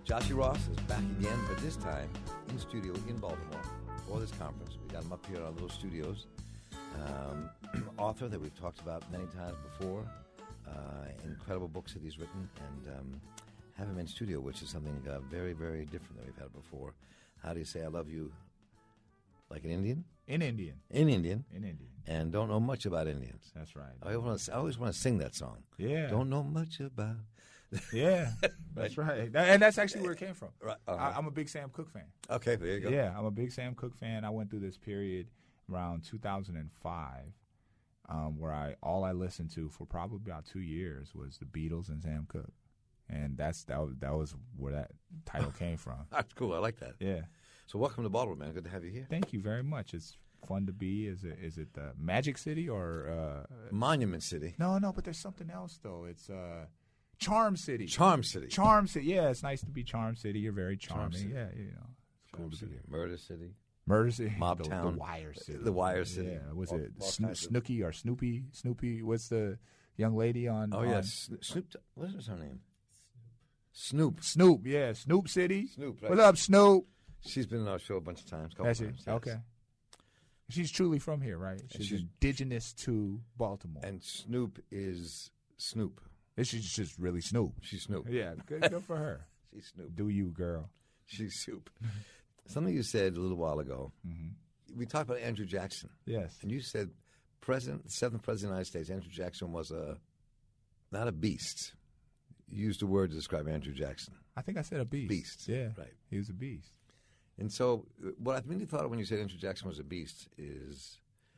Joshy Ross is back again, but this time in studio in Baltimore for this conference. We got him up here in our little studios. Author that we've talked about many times before. Incredible books that he's written, and have him in studio, which is something very, very different than we've had before. How do you say I love you like an Indian? In Indian. In Indian. In Indian. And don't know much about Indians. That's right. I always want to sing that song. Yeah. Don't know much about. Yeah, that's right. And that's actually where it came from. Right. I'm a big Sam Cooke fan. Okay, there you go. Yeah, I'm a big Sam Cooke fan. I went through this period around 2005 where all I listened to for probably about 2 years was the Beatles and Sam Cooke. And that was where that title came from. That's cool. I like that. Yeah. So welcome to Baltimore, man. Good to have you here. Thank you very much. It's fun to be. Is it Magic City or Monument City? No, but there's something else though. It's Charm City. Charm City. Charm City. Yeah, it's nice to be Charm City. You're very charming. City. Yeah, you know. It's Charm cool to City. be. Murder City. Murder City. Mob the Town. Wire City. The Wire City. Yeah. Was all it kinds of- Snooki or Snoopy? Snoopy. What's the young lady on? Oh, yes. Snoop. What is her name? Snoop. Snoop. Yeah. Snoop City. Snoop, right. What up, Snoop? She's been on our show a bunch of times. That's it. Times, yes. Okay. She's truly from here, right? She's indigenous to Baltimore. And Snoop is Snoop. She's just really Snoop. She's Snoop. Yeah, good for her. She's Snoop. Do you, girl? She's Snoop. Something you said a little while ago. Mm-hmm. We talked about Andrew Jackson. Yes. And you said the seventh president of the United States, Andrew Jackson, was not a beast. You used a word to describe Andrew Jackson. I think I said a beast. Beast. Yeah. Right. He was a beast. And so what I really thought of when you said Andrew Jackson was a beast is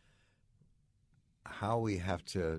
how we have to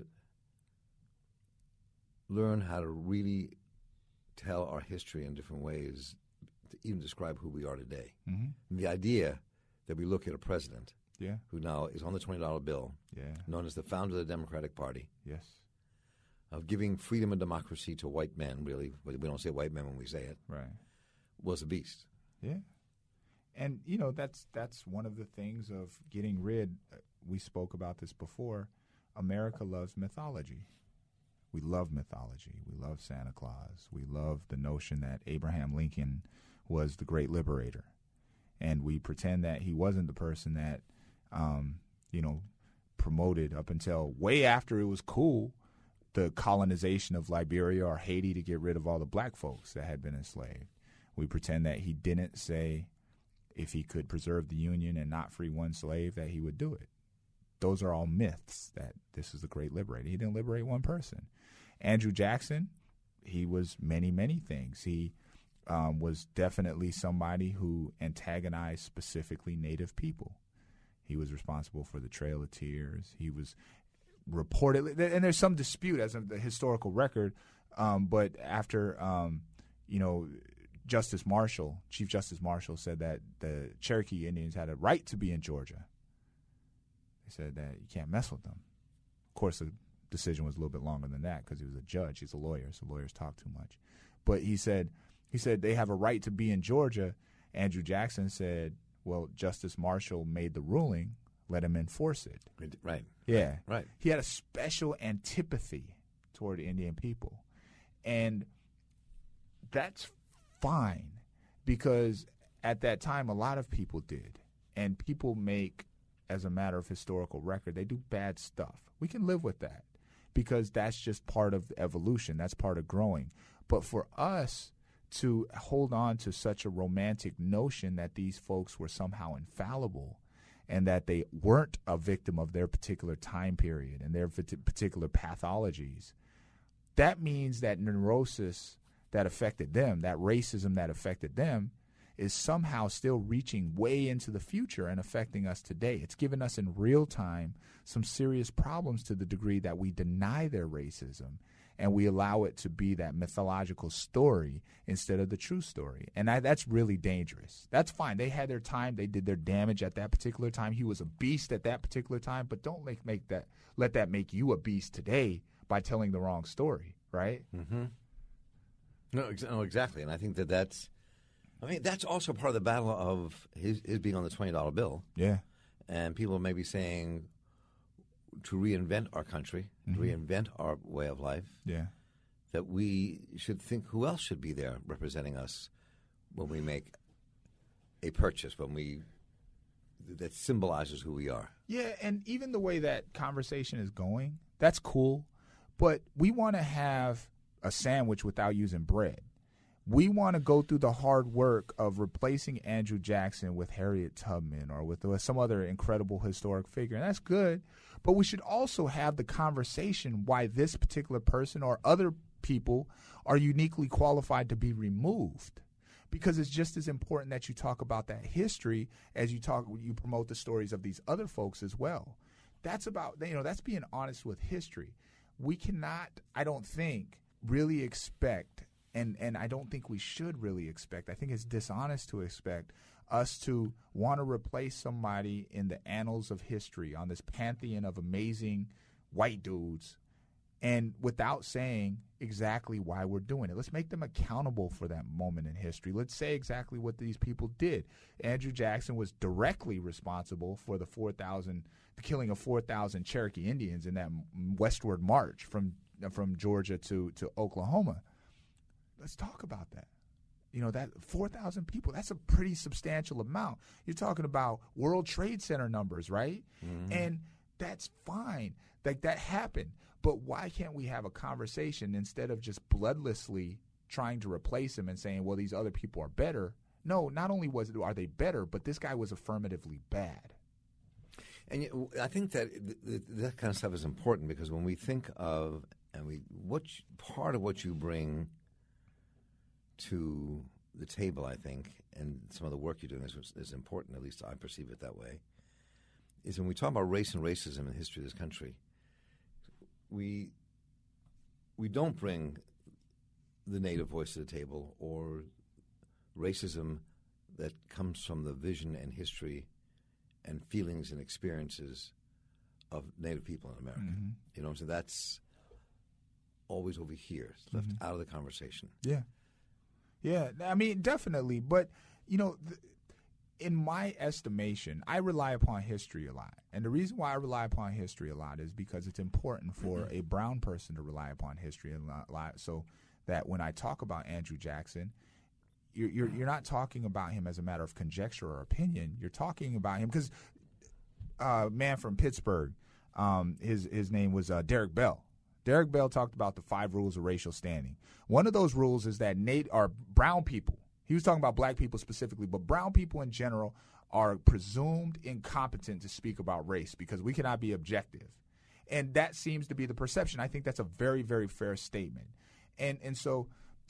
learn how to really tell our history in different ways to even describe who we are today. Mm-hmm. The idea that we look at a president Yeah. who now is on the $20 bill, Yeah. known as the founder of the Democratic Party, Yes. of giving freedom and democracy to white men, really, but we don't say white men when we say it, Right. was a beast. Yeah. And, that's one of the things of getting rid, we spoke about this before, America loves mythology. We love mythology. We love Santa Claus. We love the notion that Abraham Lincoln was the great liberator. And we pretend that he wasn't the person that, promoted up until way after it was cool, the colonization of Liberia or Haiti to get rid of all the black folks that had been enslaved. We pretend that he didn't say if he could preserve the Union and not free one slave that he would do it. Those are all myths that this is the great liberator. He didn't liberate one person. Andrew Jackson, he was many, many things. He was definitely somebody who antagonized specifically Native people. He was responsible for the Trail of Tears. He was reportedly, and there's some dispute as of the historical record, but after, Chief Justice Marshall said that the Cherokee Indians had a right to be in Georgia. They said that you can't mess with them. Of course, the decision was a little bit longer than that because he was a judge. He's a lawyer, so lawyers talk too much. But he said they have a right to be in Georgia. Andrew Jackson said, well, Justice Marshall made the ruling, let him enforce it. Right. Yeah. Right. He had a special antipathy toward Indian people. And that's fine because at that time a lot of people did. And people make, as a matter of historical record, they do bad stuff. We can live with that because that's just part of evolution. That's part of growing. But for us to hold on to such a romantic notion that these folks were somehow infallible and that they weren't a victim of their particular time period and their particular pathologies, that means that neurosis that affected them, that racism that affected them, is somehow still reaching way into the future and affecting us today. It's given us in real time some serious problems to the degree that we deny their racism and we allow it to be that mythological story instead of the true story. And that's really dangerous. That's fine. They had their time. They did their damage at that particular time. He was a beast at that particular time. But don't let that make you a beast today by telling the wrong story, right? Mm-hmm. No, exactly. And I think that's also part of the battle of his being on the $20 bill. Yeah. And people may be saying to reinvent our country, to reinvent our way of life, yeah, that we should think who else should be there representing us when we make a purchase, that symbolizes who we are. Yeah, and even the way that conversation is going, that's cool. But we want to have a sandwich without using bread. We want to go through the hard work of replacing Andrew Jackson with Harriet Tubman or with some other incredible historic figure. And that's good. But we should also have the conversation why this particular person or other people are uniquely qualified to be removed. Because it's just as important that you talk about that history as you promote the stories of these other folks as well. That's that's being honest with history. We cannot, I don't think, really expect, and I don't think we should really expect, I think it's dishonest to expect us to want to replace somebody in the annals of history on this pantheon of amazing white dudes and without saying exactly why we're doing it. Let's make them accountable for that moment in history. Let's say exactly what these people did. Andrew Jackson was directly responsible for the killing of 4,000 Cherokee Indians in that westward march from Georgia to Oklahoma. Let's talk about that. That 4,000 people, that's a pretty substantial amount. You're talking about World Trade Center numbers, right? Mm-hmm. And that's fine. Like, that happened. But why can't we have a conversation instead of just bloodlessly trying to replace him and saying, well, these other people are better? No, not only are they better, but this guy was affirmatively bad. And I think that that kind of stuff is important because when we think of part of what you bring to the table, I think, and some of the work you're doing is important, at least I perceive it that way, is when we talk about race and racism in the history of this country, we don't bring the Native voice to the table or racism that comes from the vision and history and feelings and experiences of Native people in America. Mm-hmm. So that's always over here. It's left out of the conversation. Yeah. Yeah, I mean, definitely. But, in my estimation, I rely upon history a lot. And the reason why I rely upon history a lot is because it's important for a brown person to rely upon history a lot so that when I talk about Andrew Jackson, you're not talking about him as a matter of conjecture or opinion. You're talking about him because a man from Pittsburgh, his name was Derek Bell. Derek Bell talked about the 5 rules of racial standing. One of those rules is that brown people, he was talking about black people specifically, but brown people in general are presumed incompetent to speak about race because we cannot be objective. And that seems to be the perception. I think that's a very, very fair statement. And so,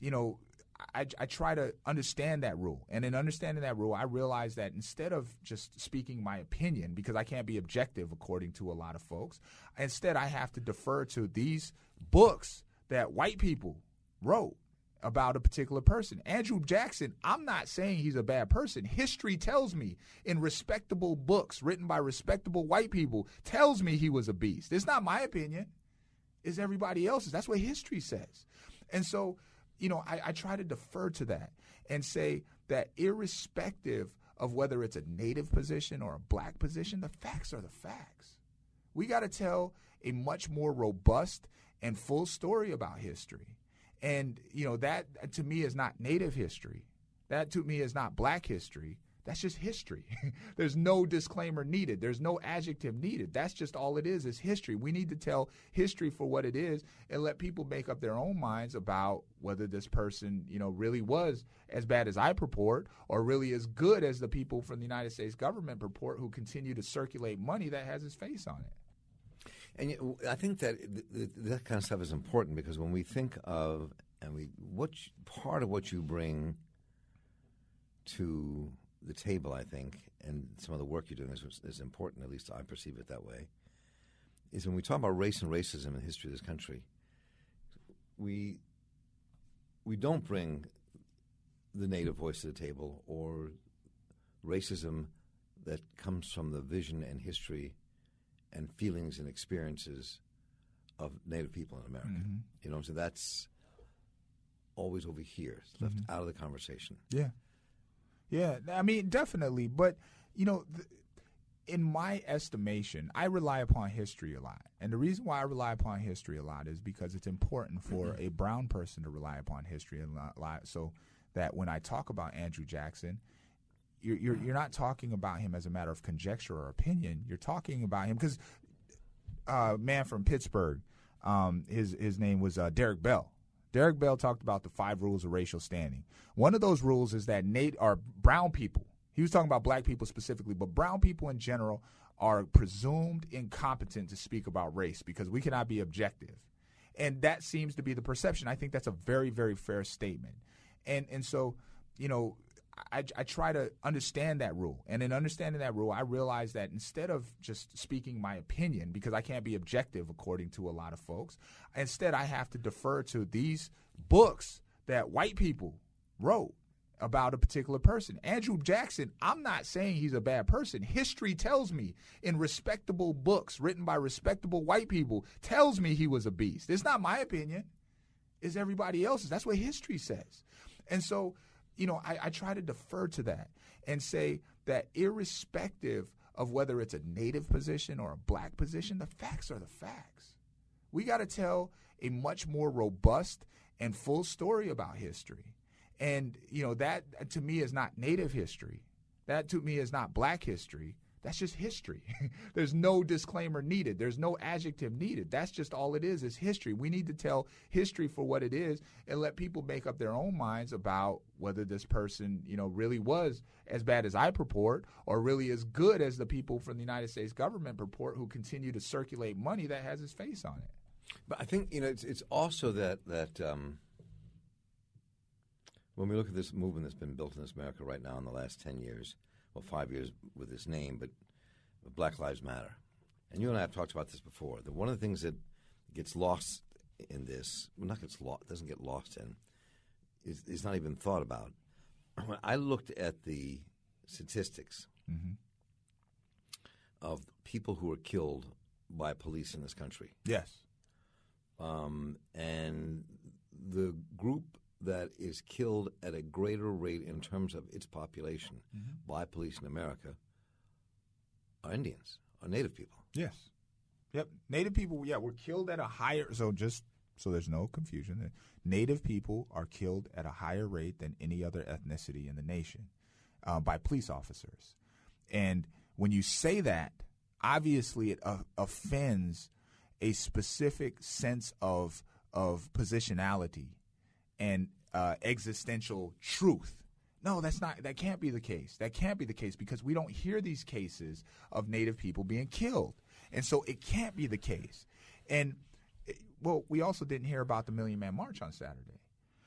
I try to understand that rule. And in understanding that rule, I realize that instead of just speaking my opinion, because I can't be objective according to a lot of folks, instead I have to defer to these books that white people wrote about a particular person. Andrew Jackson, I'm not saying he's a bad person. History tells me in respectable books written by respectable white people tells me he was a beast. It's not my opinion. It's everybody else's. That's what history says. And so, I try to defer to that and say that irrespective of whether it's a Native position or a black position, the facts are the facts. We got to tell a much more robust and full story about history. And, that to me is not Native history. That to me is not black history. That's just history. There's no disclaimer needed. There's no adjective needed. That's just all it is history. We need to tell history for what it is and let people make up their own minds about whether this person, really was as bad as I purport or really as good as the people from the United States government purport who continue to circulate money that has his face on it. And I think that that kind of stuff is important because when we think of part of what you bring to the table, I think, and some of the work you're doing is important, at least I perceive it that way, is when we talk about race and racism in the history of this country, we don't bring the Native voice to the table or racism that comes from the vision and history and feelings and experiences of Native people in America. Mm-hmm. So that's always over here. It's left out of the conversation. Yeah. Yeah, I mean, definitely. But, in my estimation, I rely upon history a lot. And the reason why I rely upon history a lot is because it's important for a brown person to rely upon history a lot so that when I talk about Andrew Jackson, you're not talking about him as a matter of conjecture or opinion. You're talking about him because man from Pittsburgh, his name was Derek Bell. Derek Bell talked about the 5 rules of racial standing. One of those rules is that brown people, he was talking about black people specifically, but brown people in general are presumed incompetent to speak about race because we cannot be objective. And that seems to be the perception. I think that's a very, very fair statement. And so, I try to understand that rule. And in understanding that rule, I realize that instead of just speaking my opinion, because I can't be objective according to a lot of folks, instead I have to defer to these books that white people wrote about a particular person. Andrew Jackson, I'm not saying he's a bad person. History tells me in respectable books written by respectable white people tells me he was a beast. It's not my opinion. It's everybody else's. That's what history says. And so, I try to defer to that and say that irrespective of whether it's a native position or a black position, the facts are the facts. We got to tell a much more robust and full story about history. And, that to me is not native history. That to me is not black history. That's just history. There's no disclaimer needed. There's no adjective needed. That's just all it is history. We need to tell history for what it is and let people make up their own minds about whether this person, really was as bad as I purport or really as good as the people from the United States government purport who continue to circulate money that has his face on it. But I think, it's also that when we look at this movement that's been built in this America right now in the last 10 years, 5 years with this name, but Black Lives Matter. And you and I have talked about this before. That one of the things that gets lost in this, doesn't get lost in, is not even thought about. When I looked at the statistics of people who were killed by police in this country. Yes. And the group that is killed at a greater rate in terms of its population by police in America are Indians, are Native people. Yes. Yep. Native people, were killed at a higher, so there's no confusion, Native people are killed at a higher rate than any other ethnicity in the nation by police officers. And when you say that, obviously it offends a specific sense of positionality and existential truth. No, that can't be the case. That can't be the case because we don't hear these cases of Native people being killed. And so it can't be the case. And, we also didn't hear about the Million Man March on Saturday.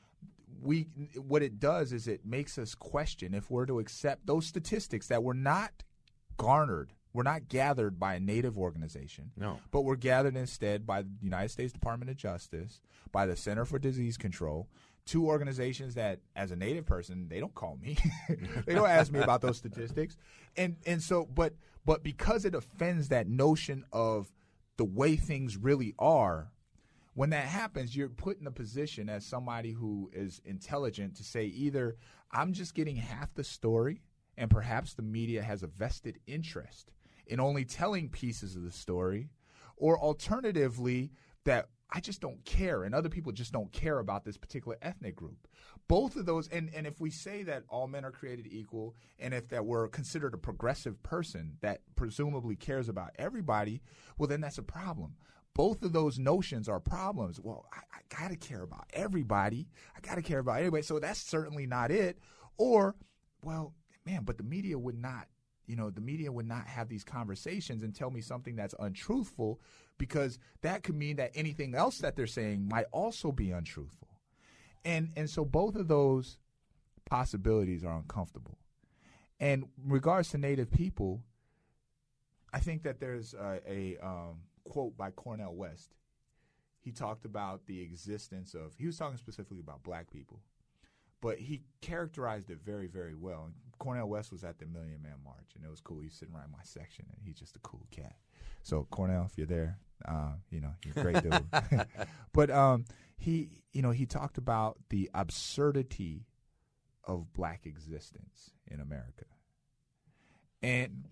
What it does is it makes us question if we're to accept those statistics that were not garnered, were not gathered by a Native organization, but were gathered instead by the United States Department of Justice, by the Center for Disease Control, 2 organizations that, as a Native person, they don't call me. They don't ask me about those statistics. And so, but because it offends that notion of the way things really are, when that happens, you're put in a position as somebody who is intelligent to say either I'm just getting half the story and perhaps the media has a vested interest in only telling pieces of the story, or alternatively that I just don't care and other people just don't care about this particular ethnic group. Both of those, and if we say that all men are created equal and if that we're considered a progressive person that presumably cares about everybody, well, then that's a problem. Both of those notions are problems. Well, I got to care about everybody. I got to care about everybody. So that's certainly not it. Or, well, man, but the media would not have these conversations and tell me something that's untruthful because that could mean that anything else that they're saying might also be untruthful. And so both of those possibilities are uncomfortable. And in regards to Native people, I think that there's a quote by Cornel West. He talked about the existence of, he was talking specifically about black people, but he characterized it very, very well. Cornel West was at the Million Man March, and it was cool. He's sitting right in my section, and he's just a cool cat. So, Cornel, if you're there, you're a great dude. But he talked about the absurdity of black existence in America. And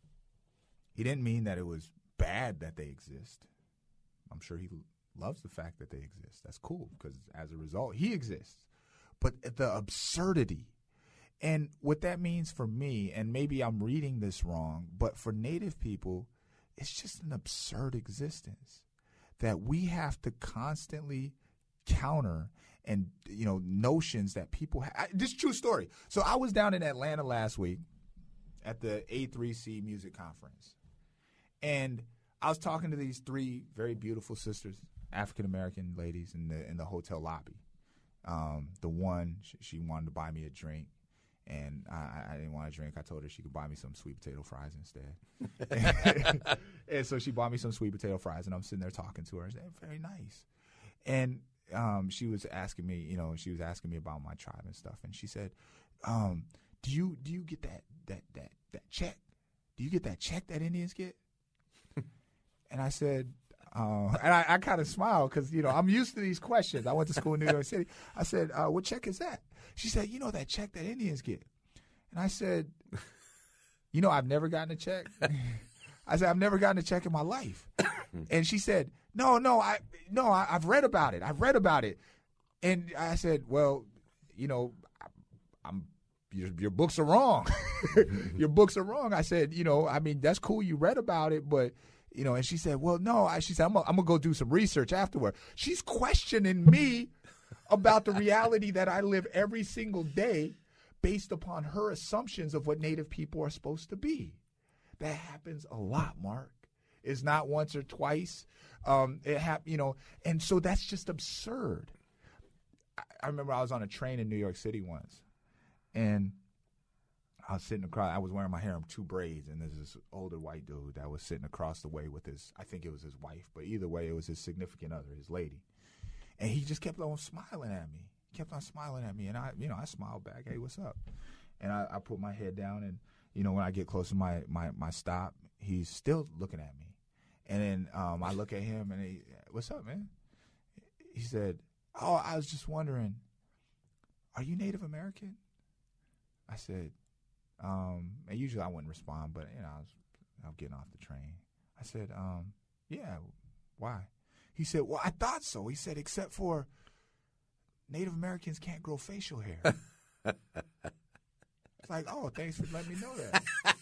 he didn't mean that it was bad that they exist. I'm sure he loves the fact that they exist. That's cool, because as a result, he exists. but the absurdity. And what that means for me, and maybe I'm reading this wrong, but for Native people, it's just an absurd existence that we have to constantly counter and, notions that people have. This is a true story. So I was down in Atlanta last week at the A3C Music Conference, and I was talking to these three very beautiful sisters, African-American ladies in the hotel lobby. The one, she wanted to buy me a drink. And I didn't want to drink. I told her she could buy me some sweet potato fries instead. And so she bought me some sweet potato fries, and I'm sitting there talking to her. And they're very nice. And she was asking me, about my tribe and stuff. And she said, "Do you get that check? Do you get that check that Indians get?" And I said, and I kind of smiled because I'm used to these questions. I went to school in New York City. I said, "What check is that?" She said, that check that Indians get. And I said, I've never gotten a check. I said, I've never gotten a check in my life. And she said, No, I've read about it. I've read about it. And I said, well, your books are wrong. Your books are wrong. I said, that's cool. You read about it, but and she said, well, no. She said, I'm going to go do some research afterward. She's questioning me about the reality that I live every single day based upon her assumptions of what Native people are supposed to be. That happens a lot, Mark. It's not once or twice. And so that's just absurd. I remember I was on a train in New York City once, and I was sitting across. I was wearing my hair in two braids, and there's this older white dude that was sitting across the way with I think it was his wife, but either way, it was his significant other, his lady. And he just kept on smiling at me. And I smiled back. Hey, what's up? And I put my head down, and when I get close to my stop, he's still looking at me. And then I look at him, and what's up, man? He said, oh, I was just wondering, are you Native American? I said, and usually I wouldn't respond, but I'm getting off the train. I said, yeah, why? He said, well, I thought so. He said, except for Native Americans can't grow facial hair. It's like, oh, thanks for letting me know that.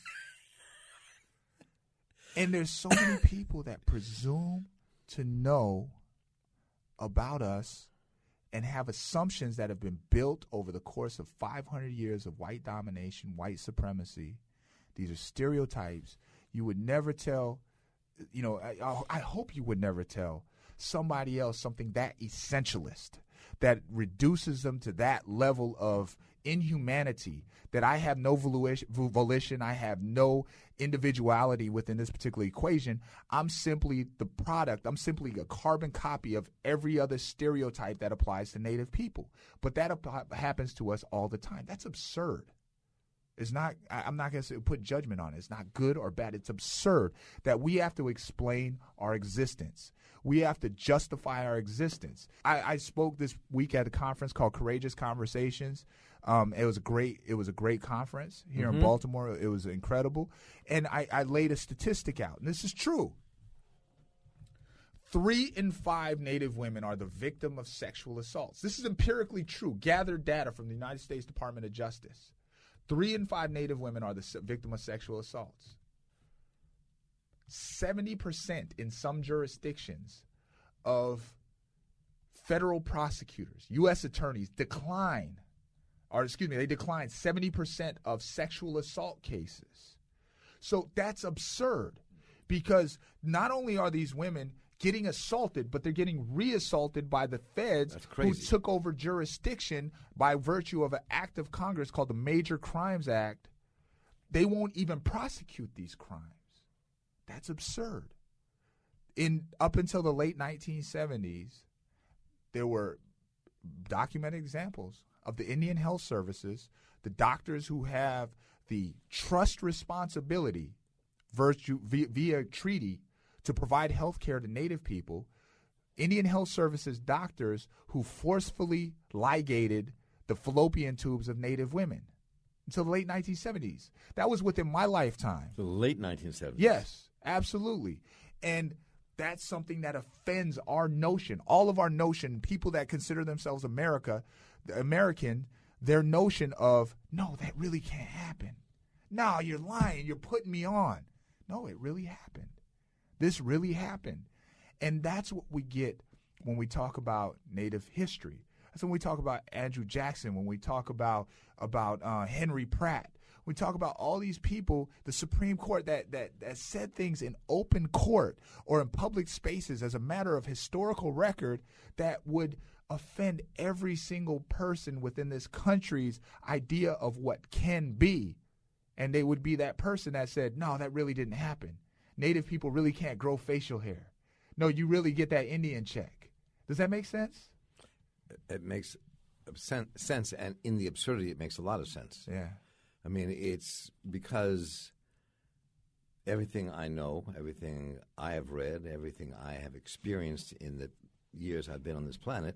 And there's so many people that presume to know about us and have assumptions that have been built over the course of 500 years of white domination, white supremacy. These are stereotypes. You would never tell, I hope you would never tell somebody else something that essentialist, that reduces them to that level of inhumanity, that I have no volition, I have no individuality within this particular equation. I'm simply the product. I'm simply a carbon copy of every other stereotype that applies to Native people. But that happens to us all the time. That's absurd. It's not. I'm not going to put judgment on it. It's not good or bad. It's absurd that we have to explain our existence. We have to justify our existence. I spoke this week at a conference called Courageous Conversations. It was a great conference here in Baltimore. It was incredible. And I laid a statistic out, and this is true. 3 in 5 Native women are the victim of sexual assaults. This is empirically true. Gathered data from the United States Department of Justice. 3 in 5 Native women are the victim of sexual assaults. 70% in some jurisdictions of federal prosecutors, U.S. attorneys, decline 70% of sexual assault cases. So that's absurd, because not only are these women getting assaulted, but they're getting re-assaulted by the feds who took over jurisdiction by virtue of an act of Congress called the Major Crimes Act. They won't even prosecute these crimes. That's absurd. Up until the late 1970s, there were documented examples of the Indian Health Services, the doctors who have the trust responsibility via treaty to provide health care to Native people, Indian Health Services doctors who forcefully ligated the fallopian tubes of Native women until the late 1970s. That was within my lifetime. The late 1970s. Yes, absolutely. And that's something that offends our notion. All of our notion, people that consider themselves American, their notion of, no, that really can't happen. No, you're lying. You're putting me on. No, it really happened. This really happened. And that's what we get when we talk about Native history. That's when we talk about Andrew Jackson, when we talk about Henry Pratt. We talk about all these people, the Supreme Court that said things in open court or in public spaces as a matter of historical record that would offend every single person within this country's idea of what can be. And they would be that person that said, no, that really didn't happen. Native people really can't grow facial hair. No, you really get that Indian check. Does that make sense? It makes sense, and in the absurdity, it makes a lot of sense. Yeah. I mean, it's because everything I know, everything I have read, everything I have experienced in the years I've been on this planet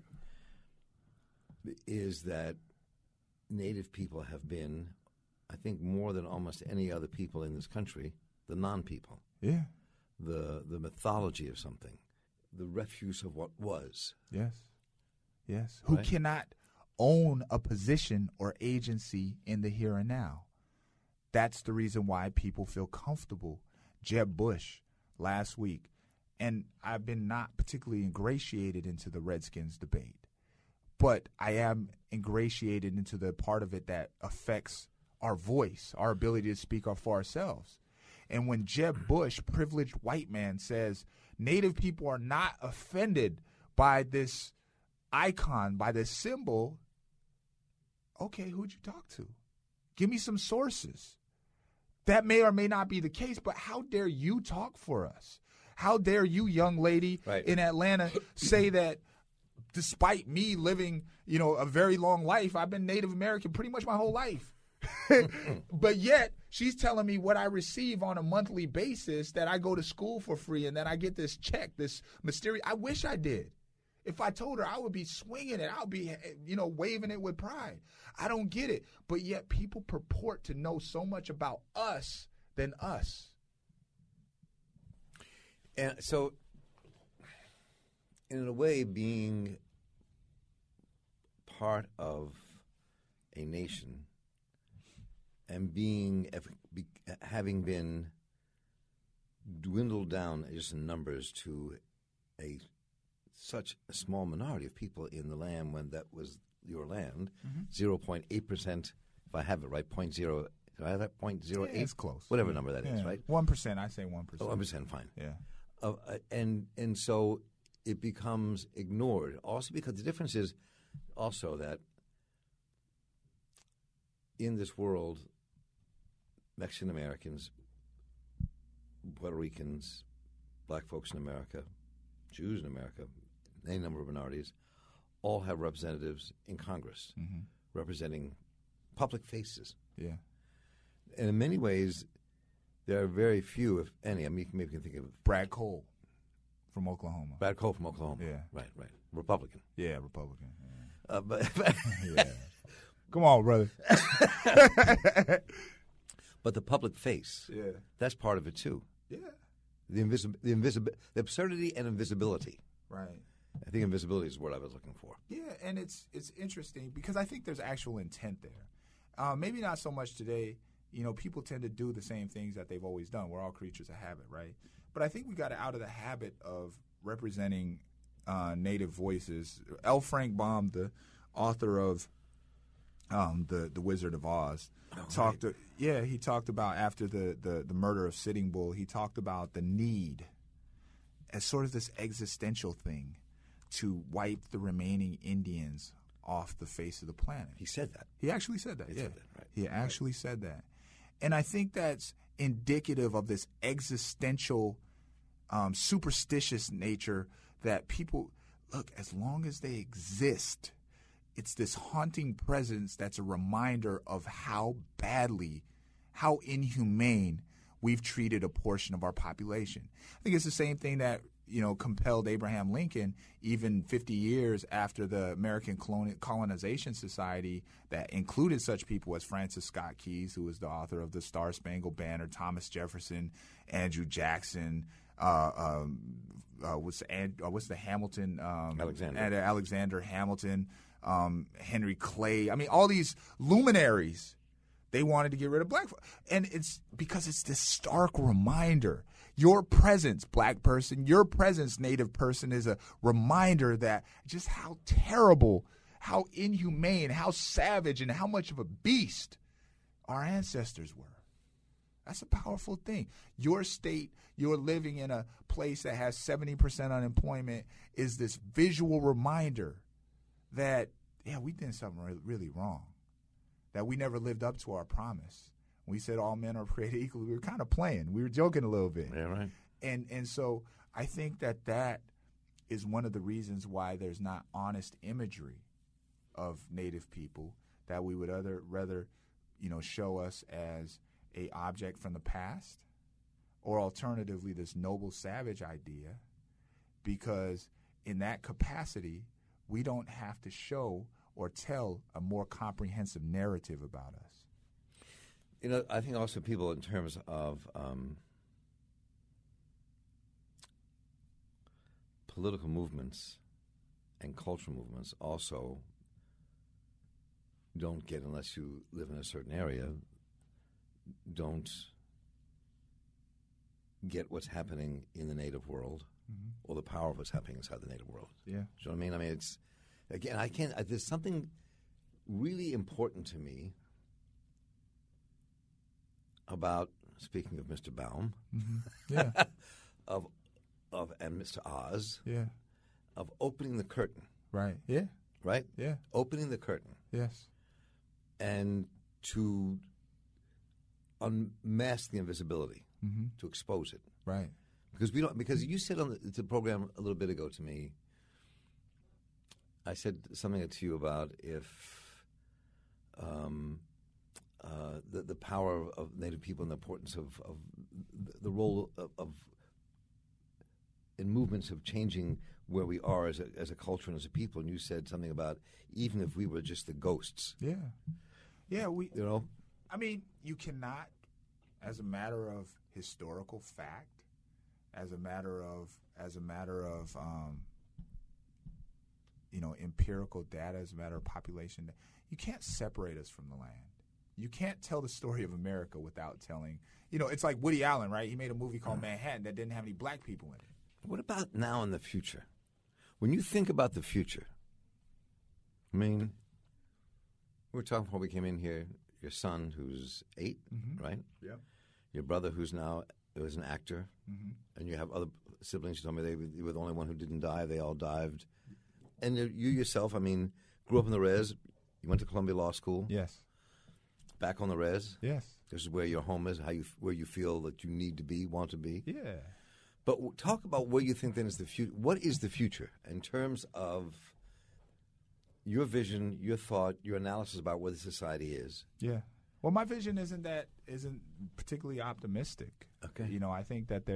is that Native people have been, I think, more than almost any other people in this country, the non-people. Yeah. The mythology of something, the refuse of what was. Yes. Yes. Right? Who cannot own a position or agency in the here and now. That's the reason why people feel comfortable. Jeb Bush last week, and I've been not particularly ingratiated into the Redskins debate, but I am ingratiated into the part of it that affects our voice, our ability to speak for ourselves. And when Jeb Bush, privileged white man, says Native people are not offended by this icon, by this symbol, okay, who'd you talk to? Give me some sources. That may or may not be the case, but how dare you talk for us? How dare you, young lady in Atlanta, say that despite me living, a very long life, I've been Native American pretty much my whole life. But yet she's telling me what I receive on a monthly basis, that I go to school for free and then I get this check, this mysterious. I wish I did. If I told her, I would be swinging it. I would be, waving it with pride. I don't get it. But yet people purport to know so much about us than us. And so, in a way, being part of a nation and having been dwindled down just in numbers to such a small minority of people in the land when that was your land, 0.8%, if I have it right, 0.0, do I have that 0.08? Yeah, it's close. Whatever number that is, right? 1%, I say 1%. Oh, 1%, fine. Yeah. And so it becomes ignored. Also because the difference is also that in this world, Mexican Americans, Puerto Ricans, black folks in America, Jews in America, any number of minorities, all have representatives in Congress representing public faces. Yeah. And in many ways, there are very few, if any. I mean, maybe you can think of Brad Cole from Oklahoma. Brad Cole from Oklahoma. Yeah. Right. Republican. Yeah, Republican. Yeah. But Yeah. Come on, brother. But the public face, that's part of it too. Yeah. The absurdity and invisibility. Right. I think invisibility is the word I was looking for. Yeah, and it's interesting because I think there's actual intent there. Maybe not so much today. People tend to do the same things that they've always done. We're all creatures of habit, right? But I think we got out of the habit of representing Native voices. L. Frank Baum, the author of the Wizard of Oz, talked. Right. He talked about after the murder of Sitting Bull. He talked about the need as sort of this existential thing to wipe the remaining Indians off the face of the planet. He said that. He actually said that. He said that, right. He actually said that. And I think that's indicative of this existential, superstitious nature that people, look, as long as they exist, it's this haunting presence that's a reminder of how badly, how inhumane we've treated a portion of our population. I think it's the same thing that compelled Abraham Lincoln, even 50 years after the American Colonization Society that included such people as Francis Scott Key, who was the author of the Star-Spangled Banner, Thomas Jefferson, Andrew Jackson, what's the Hamilton? Alexander Hamilton, Henry Clay. I mean, all these luminaries. They wanted to get rid of black folk. And it's because it's this stark reminder. Your presence, black person, your presence, native person, is a reminder that just how terrible, how inhumane, how savage, and how much of a beast our ancestors were. That's a powerful thing. Your state, you're living in a place that has 70% unemployment, is this visual reminder that, yeah, we did something really wrong. That we never lived up to our promise. We said all men are created equally. We were kind of playing. We were joking a little bit. Yeah, right. And so I think that is one of the reasons why there's not honest imagery of Native people, that we would rather show us as a object from the past, or alternatively this noble savage idea, because in that capacity we don't have to show or tell a more comprehensive narrative about us. I think also people, in terms of political movements and cultural movements, also don't get, unless you live in a certain area, don't get what's happening in the native world, or the power of what's happening inside the native world. Yeah. Do you know what I mean? I mean, it's, again, I can't. There's something really important to me about, speaking of Mr. Baum, Yeah. of and Mr. Oz, Yeah. of opening the curtain, Right. Yeah. right? Yeah. Opening the curtain, Yes. and to unmask the invisibility, to expose it, Right. because we don't. Because you said on the program a little bit ago to me, I said something to you about if the power of Native people and the importance of the role of in movements of changing where we are as a culture and as a people. And you said something about even if we were just the ghosts. Yeah. Yeah. I mean, you cannot, as a matter of historical fact, as a matter of empirical data, as a matter of population, you can't separate us from the land. You can't tell the story of America without telling. It's like Woody Allen, right? He made a movie called Manhattan that didn't have any black people in it. What about now in the future? When you think about the future, I mean, we were talking before we came in here, your son who's 8, right? Yep. Your brother who's now is an actor, and you have other siblings. You told me you were the only one who didn't die. They all dived. And you yourself, I mean, grew up in the res. You went to Columbia Law School. Yes. Back on the res. Yes. This is where your home is, where you feel that you need to be, want to be. Yeah. But talk about what you think then is the future. What is the future in terms of your vision, your thought, your analysis about where the society is? Yeah. Well, my vision isn't particularly optimistic. Okay. I think that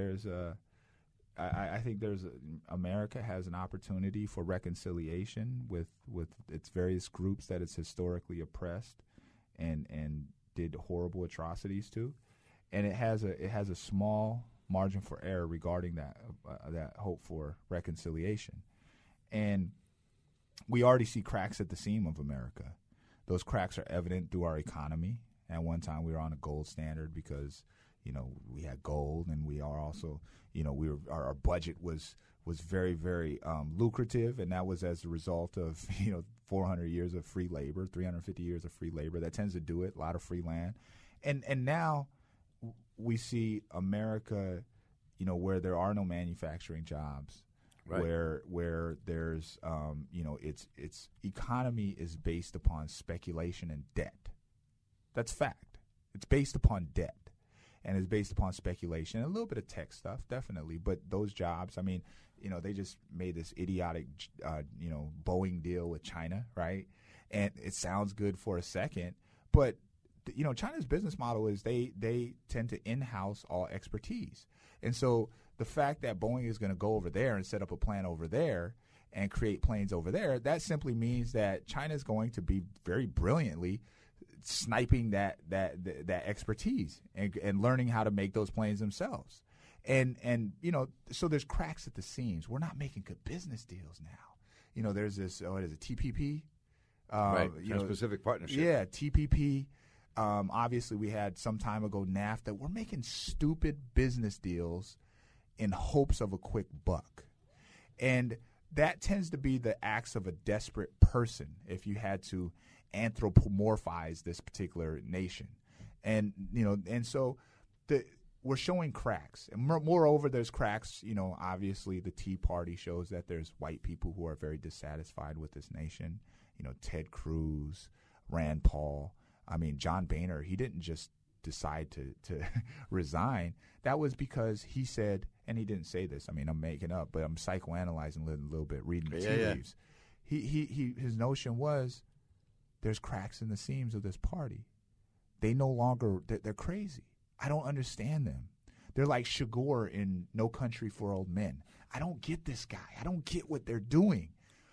I think America has an opportunity for reconciliation with its various groups that it's historically oppressed and did horrible atrocities to, and it has a small margin for error regarding that hope for reconciliation, and we already see cracks at the seam of America. Those cracks are evident through our economy. At one time, we were on a gold standard because we had gold, and we are also our budget was very, very lucrative, and that was as a result of 400 years of free labor, 350 years of free labor. That tends to do it. A lot of free land, and now we see America, where there are no manufacturing jobs, right. where there's its economy is based upon speculation and debt. That's fact. It's based upon debt. And it's based upon speculation and a little bit of tech stuff, definitely. But those jobs, I mean, they just made this idiotic, Boeing deal with China, right? And it sounds good for a second, but China's business model is they tend to in-house all expertise, and so the fact that Boeing is going to go over there and set up a plant over there and create planes over there, that simply means that China is going to be very brilliantly sniping that expertise and learning how to make those planes themselves. And so there's cracks at the seams. We're not making good business deals now. There's this, what is it, TPP? Right, Trans-Pacific Partnership. Yeah, TPP. Obviously, we had some time ago NAFTA. We're making stupid business deals in hopes of a quick buck. And that tends to be the acts of a desperate person if you had to anthropomorphize this particular nation. And, so we're showing cracks. And moreover, there's cracks, obviously the Tea Party shows that there's white people who are very dissatisfied with this nation. Ted Cruz, Rand Paul. I mean, John Boehner, he didn't just decide to resign. That was because he said, and he didn't say this, I mean, I'm making up, but I'm psychoanalyzing a little bit, reading the tea leaves. His notion was there's cracks in the seams of this party. They no longer, they're crazy. I don't understand them. They're like Chagor in No Country for Old Men. I don't get this guy. I don't get what they're doing.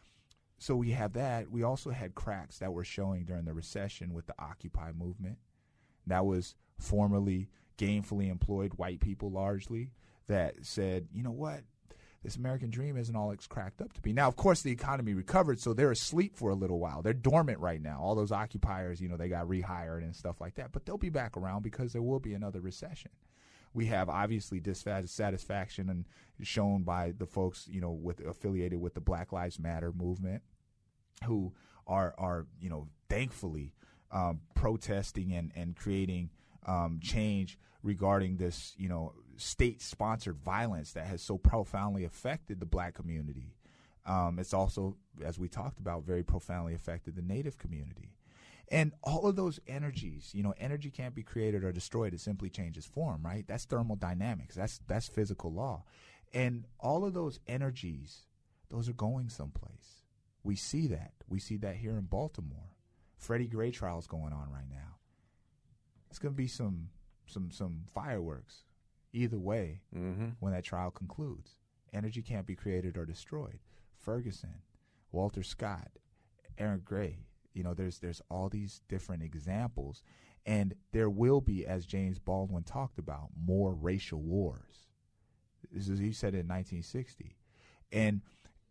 So we have that. We also had cracks that were showing during the recession with the Occupy movement. That was formerly gainfully employed white people largely that said, you know what, this American dream isn't all it's cracked up to be. Now, of course, the economy recovered, so they're asleep for a little while. They're dormant right now. All those occupiers, they got rehired and stuff like that. But they'll be back around because there will be another recession. We have obviously dissatisfaction and shown by the folks, affiliated with the Black Lives Matter movement, who are thankfully protesting and creating change regarding this, state-sponsored violence that has so profoundly affected the black community. It's also, as we talked about, very profoundly affected the Native community. And all of those energies, energy can't be created or destroyed. It simply changes form, right? That's thermodynamics. That's physical law. And all of those energies, those are going someplace. We see that. We see that here in Baltimore. Freddie Gray trial is going on right now. It's going to be some fireworks either way when that trial concludes. Energy can't be created or destroyed. Ferguson, Walter Scott, Aaron Gray. There's all these different examples, and there will be, as James Baldwin talked about, more racial wars. This is, he said in 1960. And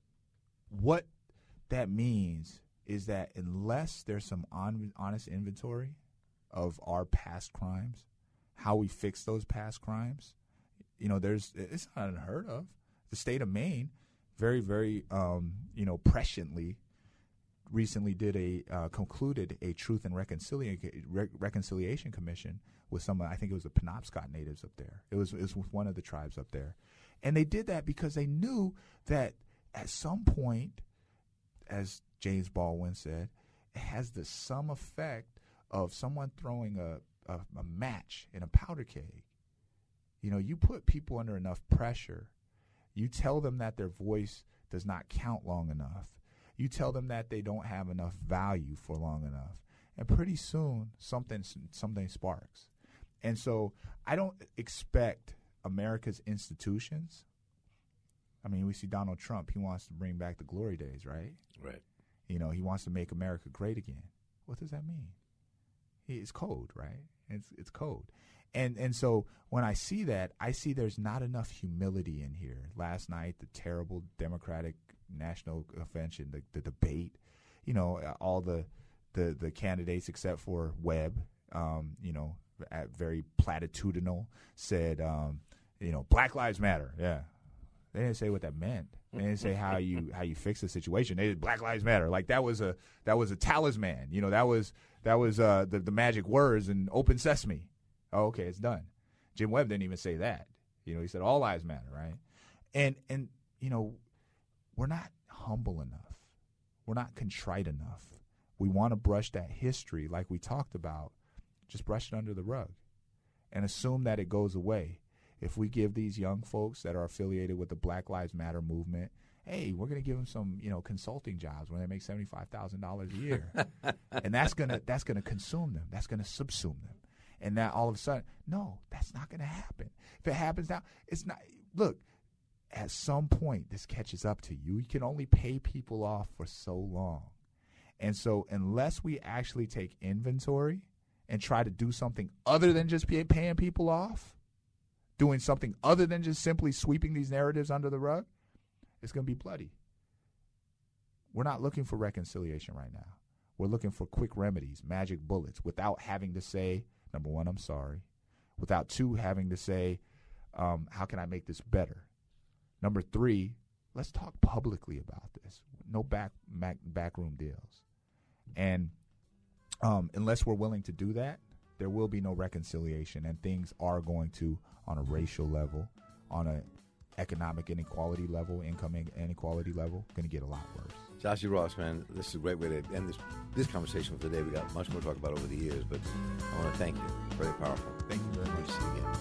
what that means is that unless there's some honest inventory of our past crimes, how we fix those past crimes, it's not unheard of. The state of Maine, very, very, presciently, recently concluded a Truth and Reconciliation Commission with some, I think it was the Penobscot natives up there. It was with one of the tribes up there. And they did that because they knew that at some point, as James Baldwin said, it has the sum effect of someone throwing a match in a powder keg. You put people under enough pressure. You tell them that their voice does not count long enough. You tell them that they don't have enough value for long enough. And pretty soon, something sparks. And so I don't expect America's institutions. I mean, we see Donald Trump. He wants to bring back the glory days, right? Right. He wants to make America great again. What does that mean? It's code, right? It's code. And so when I see that, I see there's not enough humility in here. Last night, the terrible Democratic National Convention, the debate, all the candidates except for Webb, very platitudinal, said, Black Lives Matter. Yeah. They didn't say what that meant. They didn't say how you fix the situation. They did Black Lives Matter. Like that was a talisman. That was the magic words in Open Sesame. Oh, okay, it's done. Jim Webb didn't even say that. He said all lives matter, right? And we're not humble enough. We're not contrite enough. We want to brush that history like we talked about, just brush it under the rug and assume that it goes away. If we give these young folks that are affiliated with the Black Lives Matter movement, hey, we're going to give them some, consulting jobs where they make $75,000 a year. And that's going to consume them. That's going to subsume them. And now all of a sudden, no, that's not going to happen. If it happens now, it's not. Look, at some point, this catches up to you. You can only pay people off for so long. And so unless we actually take inventory and try to do something other than just paying people off, doing something other than just simply sweeping these narratives under the rug, it's going to be bloody. We're not looking for reconciliation right now. We're looking for quick remedies, magic bullets, without having to say, number one, I'm sorry. Without two, having to say, how can I make this better? Number three, let's talk publicly about this. No backroom deals. And unless we're willing to do that, there will be no reconciliation, and things are going to, on a racial level, on an economic inequality level, income inequality level, going to get a lot worse. Joshie Ross, man, this is a great way to end this conversation for today. We got much more to talk about over the years, but I want to thank you. Very powerful. Thank you very much. See you again.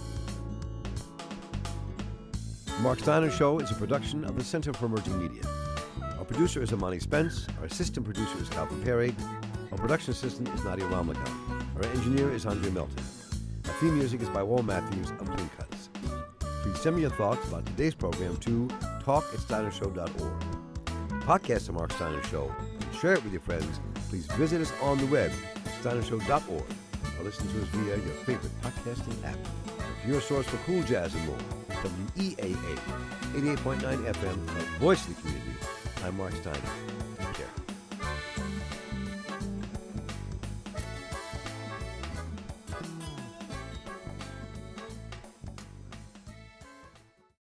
The Mark Steiner Show is a production of the Center for Emerging Media. Our producer is Amani Spence. Our assistant producer is Calvin Perry. Our production assistant is Nadia Ramlakan. Our engineer is Andre Melton. Our theme music is by Wal Matthews of Clean Cuts. Please send me your thoughts about today's program to talk@steinershow.org. Podcast The Mark Steiner Show and share it with your friends. Please visit us on the web, steinershow.org, or listen to us via your favorite podcasting app. Your source for cool jazz and more. WEAA 88.9 FM, the voice of the community. I'm Mark Steiner.